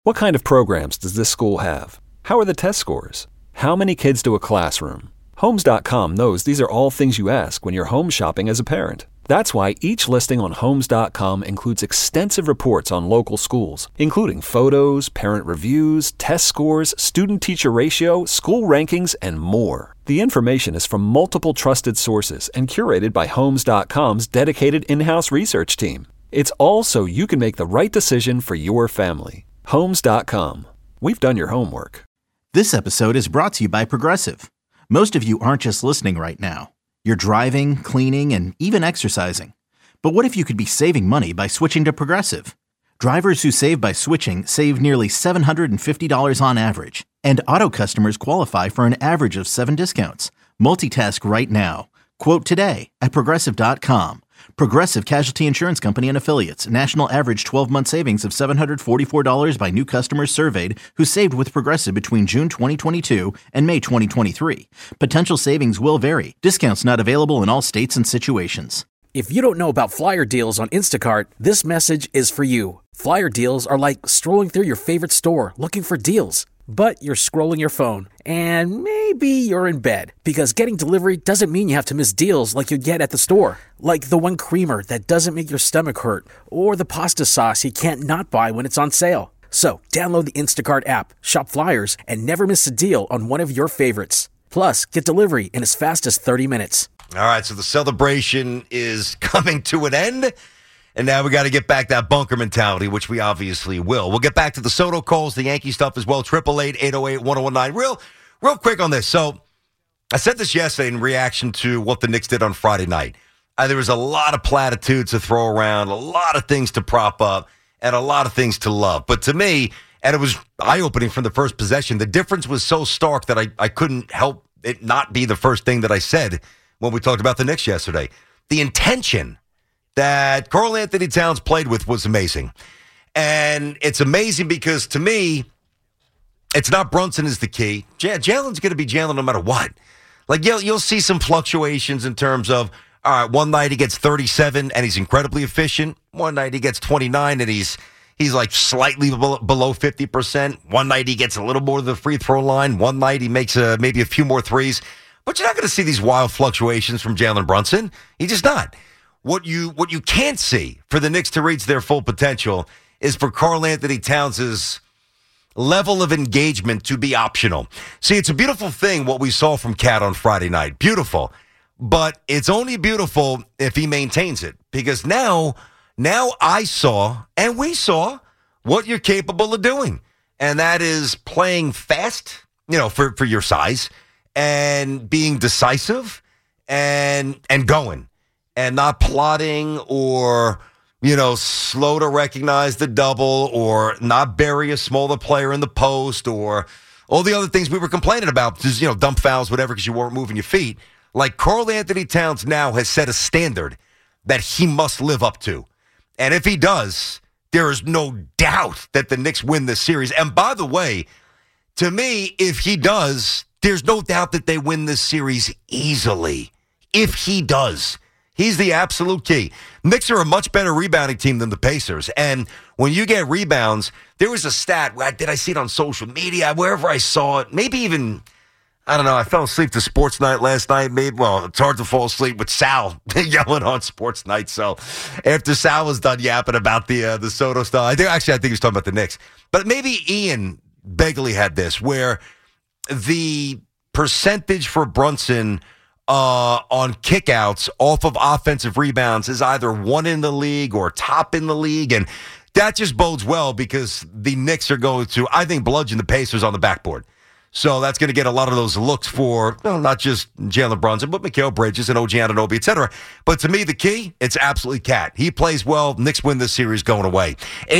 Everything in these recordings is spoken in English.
What kind of programs does this school have? How are the test scores? How many kids do a classroom? Homes.com knows these are all things you ask when you're home shopping as a parent. That's why each listing on Homes.com includes extensive reports on local schools, including photos, parent reviews, test scores, student-teacher ratio, school rankings, and more. The information is from multiple trusted sources and curated by Homes.com's dedicated in-house research team. It's all so you can make the right decision for your family. Homes.com. We've done your homework. This episode is brought to you by Progressive. Most of you aren't just listening right now. You're driving, cleaning, and even exercising. But what if you could be saving money by switching to Progressive? Drivers who save by switching save nearly $750 on average. And auto customers qualify for an average of 7 discounts. Multitask right now. Quote today at Progressive.com. Progressive Casualty Insurance Company and Affiliates. National average 12-month savings of $744 by new customers surveyed who saved with Progressive between June 2022 and May 2023. Potential savings will vary. Discounts not available in all states and situations. If you don't know about Flyer Deals on Instacart, this message is for you. Flyer Deals are like strolling through your favorite store looking for deals. But you're scrolling your phone, and maybe you're in bed, because getting delivery doesn't mean you have to miss deals like you get at the store. Like the one creamer that doesn't make your stomach hurt, or the pasta sauce you can't not buy when it's on sale. So download the Instacart app, shop Flyers, and never miss a deal on one of your favorites. Plus, get delivery in as fast as 30 minutes. All right, so the celebration is coming to an end. And now we got to get back that bunker mentality, which we obviously will. We'll get back to the Soto calls, the Yankee stuff as well. 888-808-1019. Real quick on this. So I said this yesterday in reaction to what the Knicks did on Friday night. There was a lot of platitudes to throw around, a lot of things to prop up, and a lot of things to love. But to me, and it was eye-opening from the first possession, the difference was so stark that I couldn't help it not be the first thing that I said when we talked about the Knicks yesterday. The intention that Karl Anthony Towns played with was amazing. And it's amazing because, to me, it's not Brunson is the key. Jalen's going to be Jalen no matter what. Like, you'll see some fluctuations in terms of, all right, one night he gets 37 and he's incredibly efficient. One night he gets 29 and he's like slightly below 50%. One night he gets a little more to the free throw line. One night he makes maybe a few more threes. But you're not going to see these wild fluctuations from Jalen Brunson. He's just not. What you can't see for the Knicks to reach their full potential is for Karl Anthony Towns' level of engagement to be optional. See, it's a beautiful thing what we saw from Cat on Friday night. Beautiful. But it's only beautiful if he maintains it. Because now I saw, and we saw, what you're capable of doing. And that is playing fast, for your size, and being decisive, and going. And not plotting or, slow to recognize the double or not bury a smaller player in the post or all the other things we were complaining about. Just, dump fouls, whatever, because you weren't moving your feet. Like Karl Anthony Towns now has set a standard that he must live up to. And if he does, there is no doubt that the Knicks win this series. And by the way, to me, if he does, there's no doubt that they win this series easily. If he does. He's the absolute key. Knicks are a much better rebounding team than the Pacers. And when you get rebounds, there was a stat. Did I see it on social media? Wherever I saw it. Maybe even, I don't know. I fell asleep to Sports Night last night. It's hard to fall asleep with Sal yelling on Sports Night. So after Sal was done yapping about the Soto stuff, I think he was talking about the Knicks. But maybe Ian Begley had this, where the percentage for Brunson on kickouts off of offensive rebounds is either one in the league or top in the league. And that just bodes well because the Knicks are going to, I think, bludgeon the Pacers on the backboard. So that's going to get a lot of those looks for not just Jalen Brunson, but Mikal Bridges and OG Anunoby, et cetera. But to me, the key, it's absolutely Cat. He plays well. Knicks win this series going away.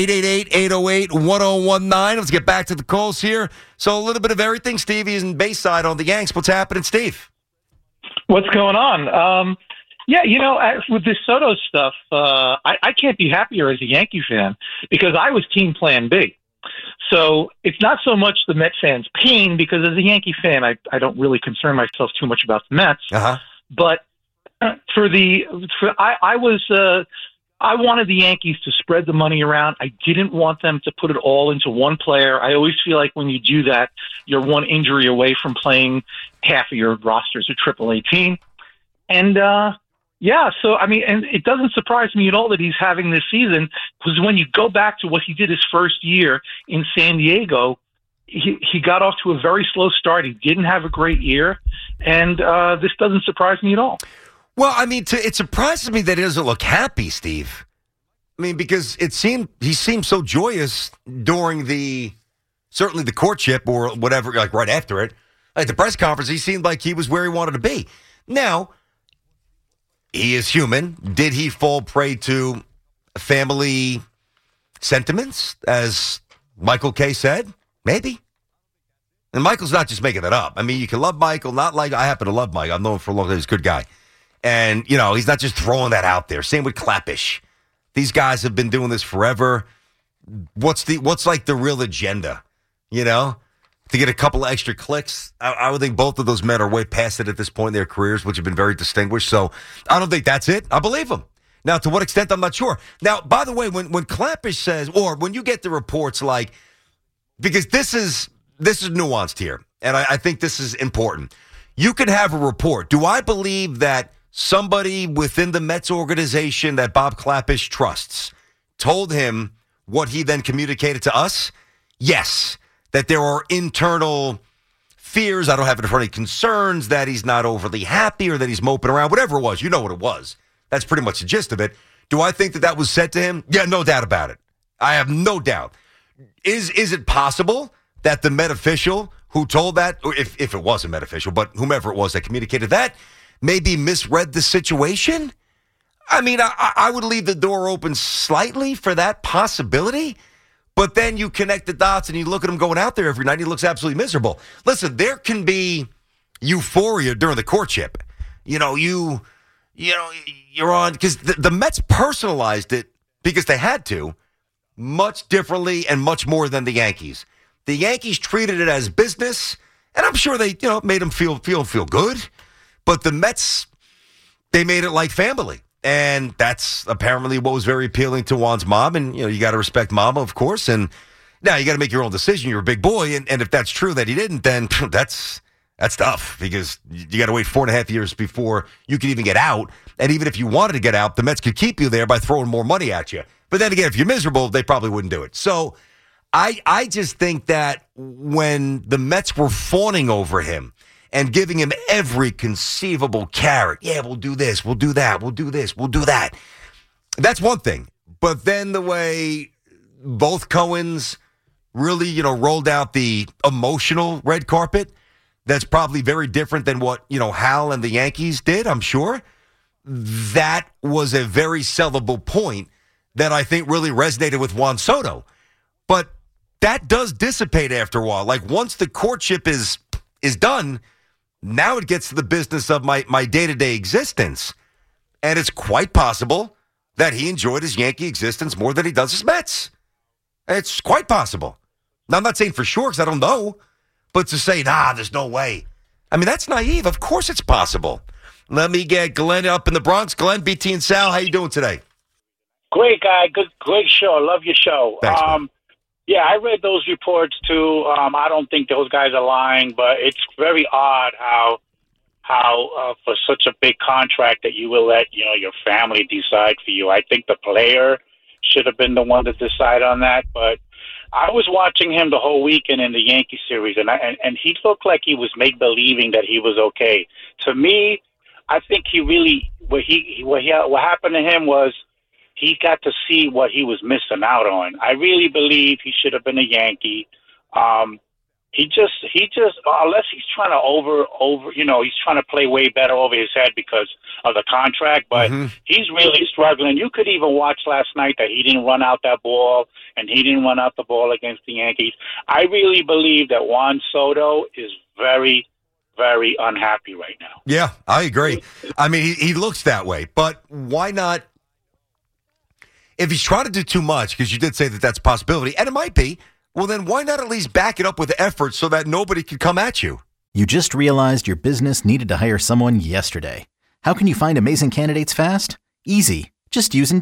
888-808-1019. Let's get back to the calls here. So a little bit of everything. Stevie is in Bayside on the Yanks. What's happening, Steve? What's going on? With this Soto stuff, I can't be happier as a Yankee fan because I was team plan B. So it's not so much the Met fans' pain because as a Yankee fan, I don't really concern myself too much about the Mets. Uh-huh. But I I wanted the Yankees to spread the money around. I didn't want them to put it all into one player. I always feel like when you do that, you're one injury away from playing half of your rosters a AAA team. And, so, I mean, and it doesn't surprise me at all that he's having this season, because when you go back to what he did his first year in San Diego, he got off to a very slow start. He didn't have a great year, and this doesn't surprise me at all. Well, I mean, it surprises me that he doesn't look happy, Steve. I mean, because he seemed so joyous during certainly the courtship or whatever, like right after it. At the press conference, he seemed like he was where he wanted to be. Now, he is human. Did he fall prey to family sentiments, as Michael Kay said? Maybe. And Michael's not just making that up. I mean, you can love Michael, not like I happen to love Mike. I've known him for a long time. He's a good guy. And, he's not just throwing that out there. Same with Clappish. These guys have been doing this forever. What's like the real agenda, to get a couple of extra clicks? I would think both of those men are way past it at this point in their careers, which have been very distinguished. So I don't think that's it. I believe them. Now, to what extent, I'm not sure. Now, by the way, when Clappish says, or when you get the reports like, because this is nuanced here, and I think this is important. You can have a report. Do I believe that somebody within the Mets organization that Bob Clappish trusts told him what he then communicated to us? Yes. That there are internal fears, I don't have it in front of me, concerns that he's not overly happy or that he's moping around, whatever it was. You know what it was. That's pretty much the gist of it. Do I think that was said to him? Yeah, no doubt about it. I have no doubt. Is it possible that the Met official who told that, or if it was a Met official, but whomever it was that communicated that, maybe misread the situation? I mean, I would leave the door open slightly for that possibility, but then you connect the dots and you look at him going out there every night and he looks absolutely miserable. Listen, there can be euphoria during the courtship. You're on, because the Mets personalized it because they had to, much differently and much more than the Yankees. The Yankees treated it as business, and I'm sure they, made them feel good. But the Mets, they made it like family. And that's apparently what was very appealing to Juan's mom. And, you got to respect Mama, of course. And now you got to make your own decision. You're a big boy. And if that's true that he didn't, then that's tough, because you got to wait 4.5 years before you can even get out. And even if you wanted to get out, the Mets could keep you there by throwing more money at you. But then again, if you're miserable, they probably wouldn't do it. So I just think that when the Mets were fawning over him and giving him every conceivable carrot, yeah, we'll do this, we'll do that, we'll do this, we'll do that. That's one thing. But then the way both Cohens really, rolled out the emotional red carpet, that's probably very different than what, Hal and the Yankees did, I'm sure. That was a very sellable point that I think really resonated with Juan Soto. But that does dissipate after a while. Like, once the courtship is done, now it gets to the business of my day-to-day existence. And it's quite possible that he enjoyed his Yankee existence more than he does his Mets. It's quite possible. Now, I'm not saying for sure because I don't know. But to say, there's no way. I mean, that's naive. Of course it's possible. Let me get Glenn up in the Bronx. Glenn, BT and Sal, how you doing today? Great guy. Great show. I love your show. Thanks, man. Yeah, I read those reports too. I don't think those guys are lying, but it's very odd how for such a big contract that you will let your family decide for you. I think the player should have been the one to decide on that. But I was watching him the whole weekend in the Yankee series, and he looked like he was make-believing that he was okay. To me, I think he really what happened to him was he got to see what he was missing out on. I really believe he should have been a Yankee. He just unless he's trying to he's trying to play way better over his head because of the contract, but he's really struggling. You could even watch last night that he didn't run out that ball and he didn't run out the ball against the Yankees. I really believe that Juan Soto is very, very unhappy right now. Yeah, I agree. I mean, he looks that way, but why not? If he's trying to do too much, because you did say that that's a possibility, and it might be, well, then why not at least back it up with effort so that nobody can come at you? You just realized your business needed to hire someone yesterday. How can you find amazing candidates fast? Easy. Just use Indeed.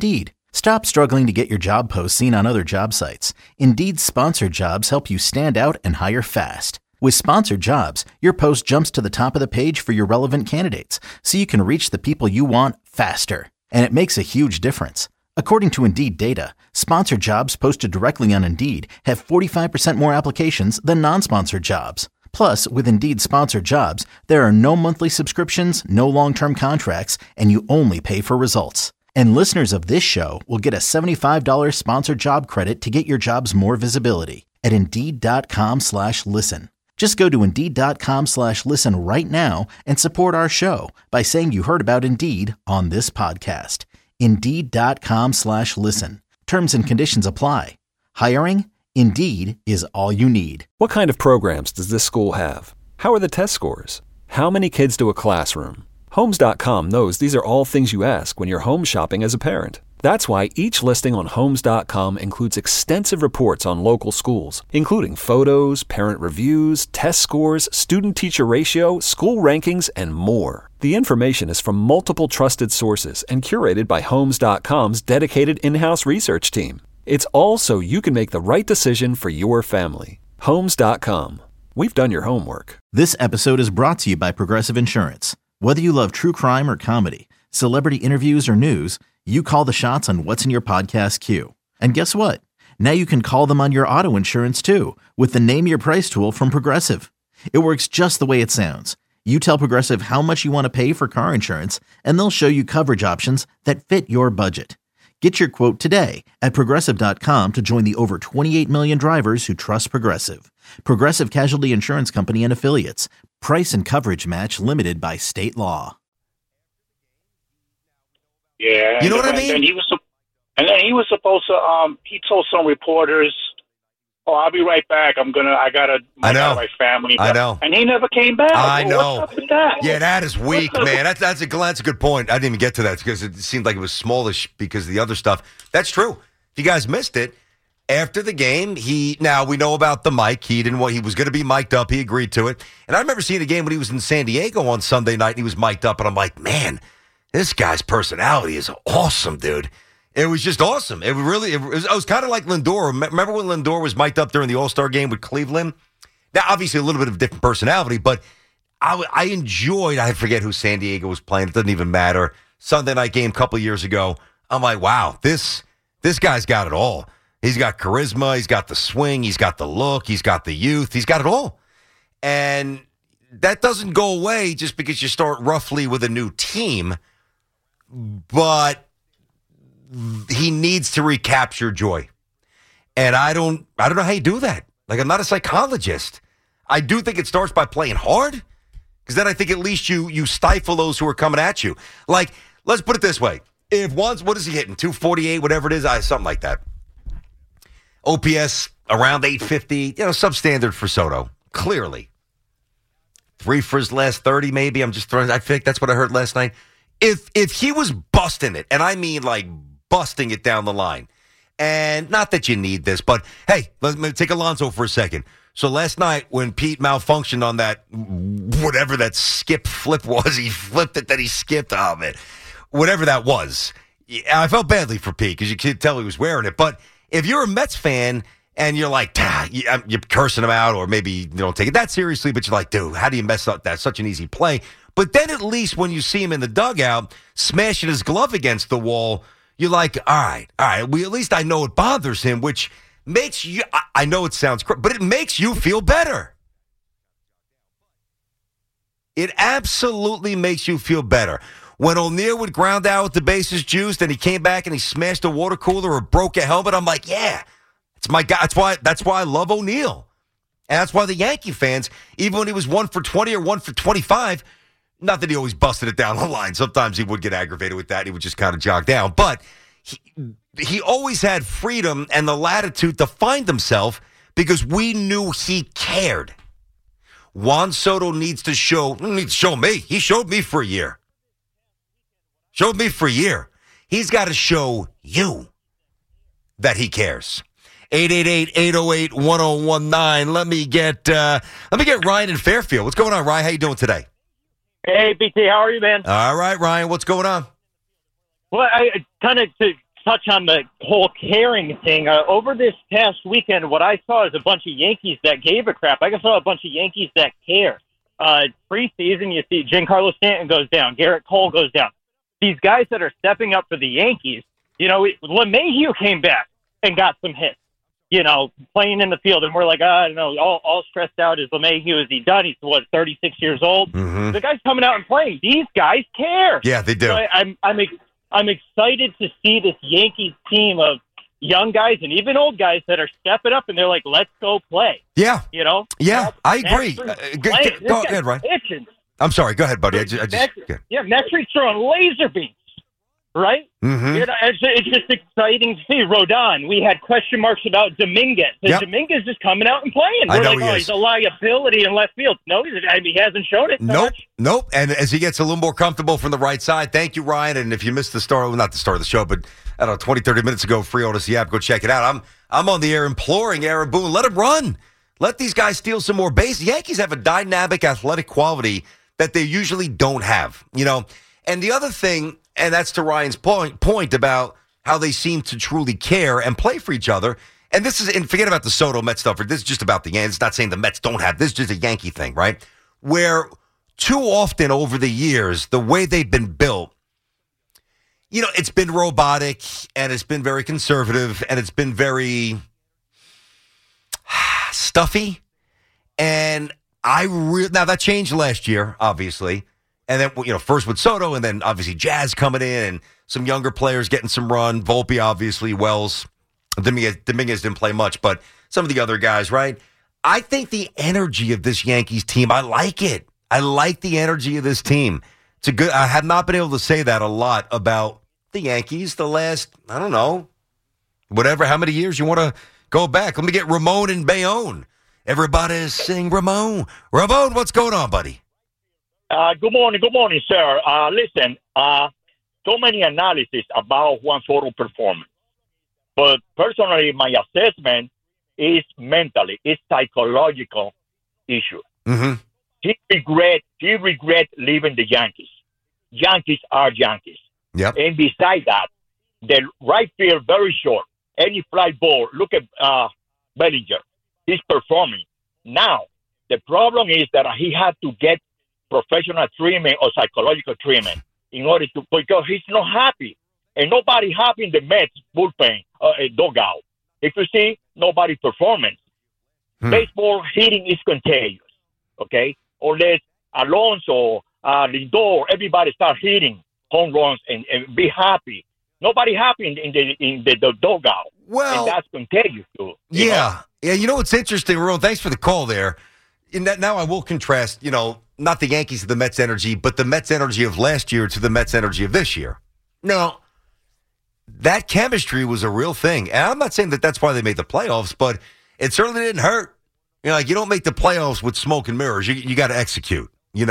Stop struggling to get your job posts seen on other job sites. Indeed's sponsored jobs help you stand out and hire fast. With sponsored jobs, your post jumps to the top of the page for your relevant candidates, so you can reach the people you want faster. And it makes a huge difference. According to Indeed data, sponsored jobs posted directly on Indeed have 45% more applications than non-sponsored jobs. Plus, with Indeed sponsored jobs, there are no monthly subscriptions, no long-term contracts, and you only pay for results. And listeners of this show will get a $75 sponsored job credit to get your jobs more visibility at Indeed.com/listen. Just go to Indeed.com/listen right now and support our show by saying you heard about Indeed on this podcast. Indeed.com/listen. Terms and conditions apply. Hiring? Indeed is all you need. What kind of programs does this school have? How are the test scores? How many kids do a classroom? Homes.com knows these are all things you ask when you're home shopping as a parent. That's why each listing on Homes.com includes extensive reports on local schools, including photos, parent reviews, test scores, student-teacher ratio, school rankings, and more. The information is from multiple trusted sources and curated by Homes.com's dedicated in-house research team. It's all so you can make the right decision for your family. Homes.com. We've done your homework. This episode is brought to you by Progressive Insurance. Whether you love true crime or comedy, celebrity interviews or news, you call the shots on what's in your podcast queue. And guess what? Now you can call them on your auto insurance too with the Name Your Price tool from Progressive. It works just the way it sounds. You tell Progressive how much you want to pay for car insurance, and they'll show you coverage options that fit your budget. Get your quote today at Progressive.com to join the over 28 million drivers who trust Progressive. Progressive Casualty Insurance Company and Affiliates. Price and coverage match limited by state law. Yeah. You know what I mean? And then he was supposed to, he told some reporters, "Oh, I'll be right back. I gotta my family." I know. And he never came back. I know. What's up with that? Yeah, that is weak, man. That's a good point. I didn't even get to that because it seemed like it was smallish because of the other stuff. That's true. If you guys missed it, after the game, now we know about the mic. He was going to be mic'd up. He agreed to it. And I remember seeing the game when he was in San Diego on Sunday night and he was mic'd up. And I'm like, man, this guy's personality is awesome, dude. It was just awesome. It was kind of like Lindor. Remember when Lindor was mic'd up during the All-Star game with Cleveland? Now, obviously, a little bit of a different personality, but I enjoyed, I forget who San Diego was playing. It doesn't even matter. Sunday night game a couple of years ago. I'm like, wow, this guy's got it all. He's got charisma. He's got the swing. He's got the look. He's got the youth. He's got it all. And that doesn't go away just because you start roughly with a new team. But he needs to recapture joy. And I don't know how you do that. Like, I'm not a psychologist. I do think it starts by playing hard, because then I think at least you stifle those who are coming at you. Like, let's put it this way. If one's, what is he hitting, 248, whatever it is, something like that. OPS around 850, substandard for Soto, clearly. 3 for his last 30, maybe. I think that's what I heard last night. If he was busting it, and I mean like busting it down the line, and not that you need this, but hey, let me take Alonso for a second. So last night when Pete malfunctioned on that, whatever that skip flip was, he flipped it, then he skipped. Oh, man. Whatever that was. I felt badly for Pete because you could tell he was wearing it. But if you're a Mets fan and you're like, you're cursing him out, or maybe you don't take it that seriously, but you're like, dude, how do you mess up that? Such an easy play. But then at least when you see him in the dugout smashing his glove against the wall, you're like, all right. At least I know it bothers him, which makes you, I know it sounds crazy, but it makes you feel better. It absolutely makes you feel better. When O'Neill would ground out with the bases juiced and he came back and he smashed a water cooler or broke a helmet, I'm like, yeah, it's my guy. That's why I love O'Neill. And that's why the Yankee fans, even when he was 1 for 20 or 1 for 25, not that he always busted it down the line. Sometimes he would get aggravated with that. He would just kind of jog down. But he always had freedom and the latitude to find himself because we knew he cared. Juan Soto needs to show me. He showed me for a year. He's got to show you that he cares. 888-808-1019. Let me get Ryan in Fairfield. What's going on, Ryan? How you doing today? Hey, BT, how are you, man? All right, Ryan. What's going on? Well, I kind of to touch on the whole caring thing. Over this past weekend, what I saw is a bunch of Yankees that gave a crap. I saw a bunch of Yankees that care. Preseason, you see Giancarlo Stanton goes down. Garrett Cole goes down. These guys that are stepping up for the Yankees, LeMahieu came back and got some hits, playing in the field. And we're like, I don't know, all stressed out. Is LeMahieu, is he done? He's, 36 years old? Mm-hmm. The guy's coming out and playing. These guys care. Yeah, they do. So I'm excited to see this Yankees team of young guys and even old guys that are stepping up, and they're like, let's go play. Yeah. Yeah, I agree. Go ahead, Ryan. I'm sorry. Go ahead, buddy. Metri's throwing laser beams, right? Mm-hmm. It's just exciting to see. Rodon, we had question marks about Dominguez. Dominguez is coming out and playing. We're like, he's a liability in left field. No, he hasn't shown it. Nope. And as he gets a little more comfortable from the right side, thank you, Ryan. And if you missed the start, well, not the start of the show, but I don't know, 20, 30 minutes ago, free Odyssey app, go check it out. I'm on the air imploring Aaron Boone, let him run. Let these guys steal some more base. The Yankees have a dynamic athletic quality that they usually don't have, And the other thing, and that's to Ryan's point about how they seem to truly care and play for each other. And forget about the Soto Mets stuff. This is just about the Yankees. It's not saying the Mets don't have. This is just a Yankee thing, right? Where too often over the years, the way they've been built, it's been robotic and it's been very conservative and it's been very stuffy. And now that changed last year, obviously. And then, first with Soto and then obviously Jazz coming in and some younger players getting some run. Volpe, obviously, Wells. Dominguez didn't play much, but some of the other guys, right? I think the energy of this Yankees team, I like it. I like the energy of this team. I have not been able to say that a lot about the Yankees the last, I don't know, whatever, how many years you want to go back. Let me get Ramon and Bayonne. Everybody sing Ramon. Ramon, what's going on, buddy? Good morning, sir. Listen, so many analysis about Juan Soto performance. But personally, my assessment is mentally, it's psychological issue. Mm-hmm. He regret leaving the Yankees. Yankees are Yankees. Yep. And beside that, the right field very short. Any fly ball, look at Bellinger. He's performing. Now, the problem is that he had to get professional treatment or psychological treatment in order to, because he's not happy. And nobody happy in the Mets bullpen dugout. If you see, nobody performance. Baseball hitting is contagious, okay? Unless Alonso, Lindor, everybody start hitting home runs and be happy. Nobody happy in the dugout. Well, and that's contagious too. Yeah. Yeah, what's interesting, Ron, thanks for the call there. In that, now I will contrast, not the Yankees to the Mets energy, but the Mets energy of last year to the Mets energy of this year. Now, that chemistry was a real thing. And I'm not saying that that's why they made the playoffs, but it certainly didn't hurt. You don't make the playoffs with smoke and mirrors. You got to execute, You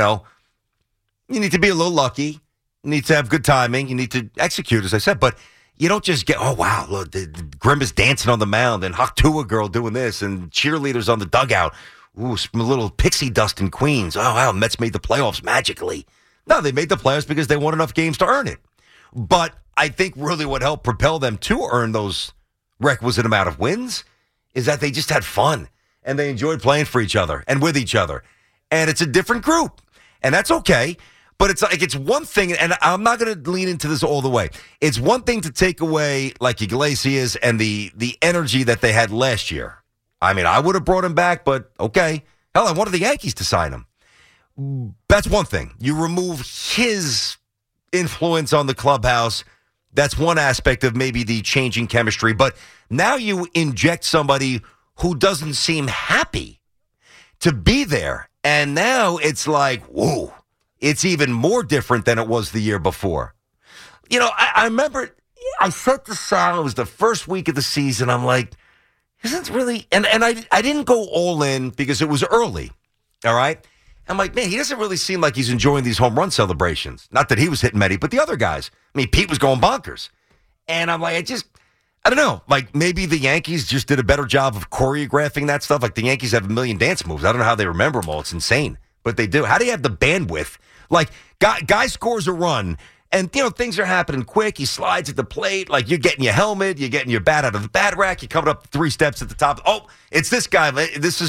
need to be a little lucky. You need to have good timing. You need to execute, as I said. But you don't just get, oh, wow, look, the Grimace dancing on the mound and Haktua girl doing this and cheerleaders on the dugout. Ooh, some little pixie dust in Queens. Oh, wow, Mets made the playoffs magically. No, they made the playoffs because they won enough games to earn it. But I think really what helped propel them to earn those requisite amount of wins is that they just had fun and they enjoyed playing for each other and with each other. And it's a different group. And that's okay. But it's one thing, and I'm not going to lean into this all the way. It's one thing to take away like Iglesias and the energy that they had last year. I mean, I would have brought him back, but okay. Hell, I wanted the Yankees to sign him. That's one thing. You remove his influence on the clubhouse. That's one aspect of maybe the changing chemistry. But now you inject somebody who doesn't seem happy to be there. And now it's like, whoa, it's even more different than it was the year before. I remember I said to Sal, it was the first week of the season. I'm like, isn't really, and I didn't go all in because it was early. All right. I'm like, man, he doesn't really seem like he's enjoying these home run celebrations. Not that he was hitting many, but the other guys. I mean, Pete was going bonkers. And I'm like, I don't know. Like maybe the Yankees just did a better job of choreographing that stuff. Like the Yankees have a million dance moves. I don't know how they remember them all. It's insane, but they do. How do you have the bandwidth? Like guy scores a run And, things are happening quick. He slides at the plate. Like, you're getting your helmet. You're getting your bat out of the bat rack. You're coming up 3 steps at the top. Oh, it's this guy. This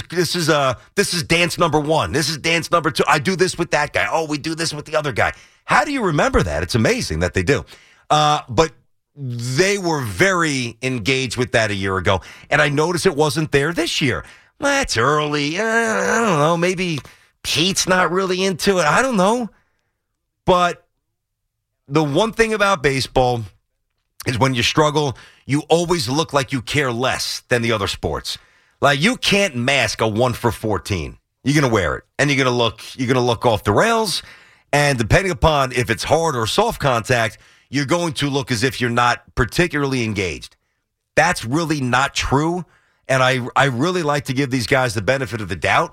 is dance number 1. This is dance number 2. I do this with that guy. Oh, we do this with the other guy. How do you remember that? It's amazing that they do. But they were very engaged with that a year ago. And I noticed it wasn't there this year. That's early. I don't know. Maybe Pete's not really into it. I don't know. But the one thing about baseball is when you struggle, you always look like you care less than the other sports. Like, you can't mask a 1 for 14. You're going to wear it, and you're going to look off the rails. And depending upon if it's hard or soft contact, you're going to look as if you're not particularly engaged. That's really not true. And I really like to give these guys the benefit of the doubt.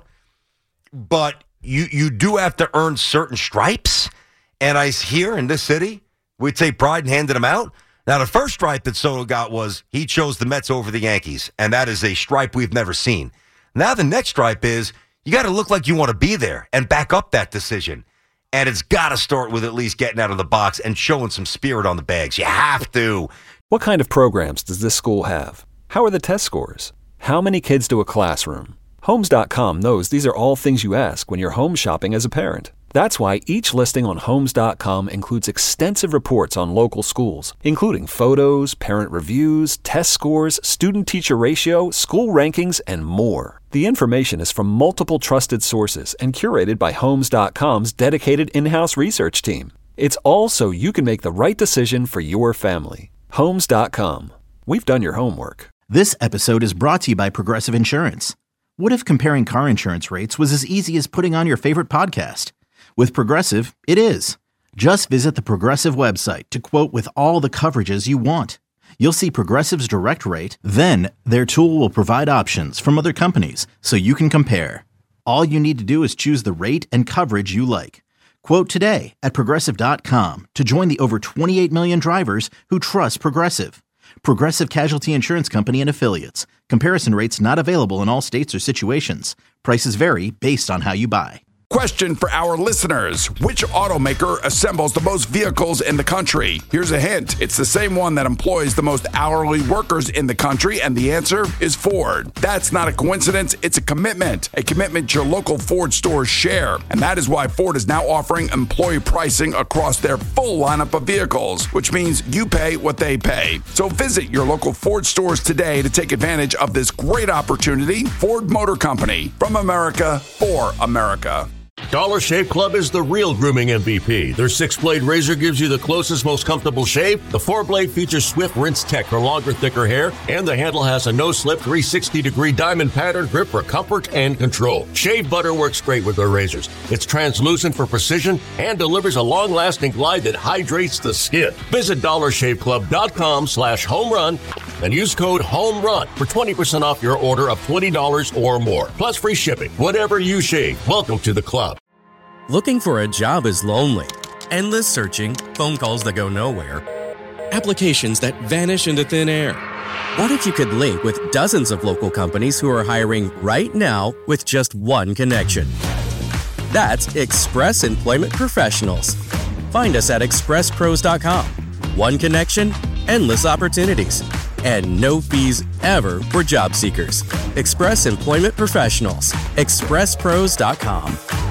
But you do have to earn certain stripes. And here in this city, we take pride in handing them out. Now, the first stripe that Soto got was he chose the Mets over the Yankees. And that is a stripe we've never seen. Now, the next stripe is you got to look like you want to be there and back up that decision. And it's got to start with at least getting out of the box and showing some spirit on the bags. You have to. What kind of programs does this school have? How are the test scores? How many kids do a classroom? Homes.com knows these are all things you ask when you're home shopping as a parent. That's why each listing on Homes.com includes extensive reports on local schools, including photos, parent reviews, test scores, student-teacher ratio, school rankings, and more. The information is from multiple trusted sources and curated by Homes.com's dedicated in-house research team. It's all so you can make the right decision for your family. Homes.com. We've done your homework. This episode is brought to you by Progressive Insurance. What if comparing car insurance rates was as easy as putting on your favorite podcast? With Progressive, it is. Just visit the Progressive website to quote with all the coverages you want. You'll see Progressive's direct rate, then their tool will provide options from other companies so you can compare. All you need to do is choose the rate and coverage you like. Quote today at Progressive.com to join the over 28 million drivers who trust Progressive. Progressive Casualty Insurance Company and Affiliates. Comparison rates not available in all states or situations. Prices vary based on how you buy. Question for our listeners. Which automaker assembles the most vehicles in the country? Here's a hint. It's the same one that employs the most hourly workers in the country, and the answer is Ford. That's not a coincidence. It's a commitment your local Ford stores share. And that is why Ford is now offering employee pricing across their full lineup of vehicles, which means you pay what they pay. So visit your local Ford stores today to take advantage of this great opportunity. Ford Motor Company, from America for America. Dollar Shave Club is the real grooming MVP. Their 6-blade razor gives you the closest, most comfortable shave. The 4-blade features Swift Rinse Tech for longer, thicker hair. And the handle has a no-slip 360-degree diamond pattern grip for comfort and control. Shave butter works great with their razors. It's translucent for precision and delivers a long-lasting glide that hydrates the skin. Visit DollarShaveClub.com/homerun and use code HOMERUN for 20% off your order of $20 or more. Plus free shipping. Whatever you shave, welcome to the club. Looking for a job is lonely. Endless searching, phone calls that go nowhere, applications that vanish into thin air. What if you could link with dozens of local companies who are hiring right now with just one connection? That's Express Employment Professionals. Find us at expresspros.com. One connection, endless opportunities, and no fees ever for job seekers. Express Employment Professionals. expresspros.com.